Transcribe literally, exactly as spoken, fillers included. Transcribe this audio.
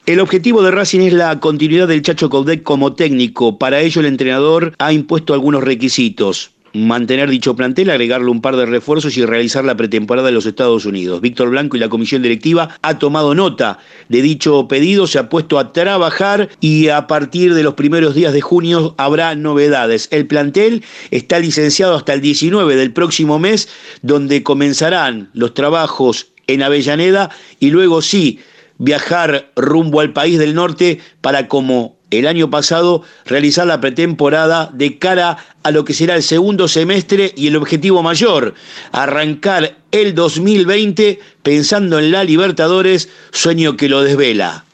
El objetivo de Racing es la continuidad del Chacho Coudet como técnico. Para ello el entrenador ha impuesto algunos requisitos. Mantener dicho plantel, agregarle un par de refuerzos y realizar la pretemporada en los Estados Unidos. Víctor Blanco y la comisión directiva ha tomado nota de dicho pedido, se ha puesto a trabajar y a partir de los primeros días de junio habrá novedades. El plantel está licenciado hasta el diecinueve del próximo mes, donde comenzarán los trabajos en Avellaneda y luego sí viajar rumbo al país del norte para, como el año pasado, realizar la pretemporada de cara a lo que será el segundo semestre y el objetivo mayor, arrancar el dos mil veinte pensando en la Libertadores, sueño que lo desvela.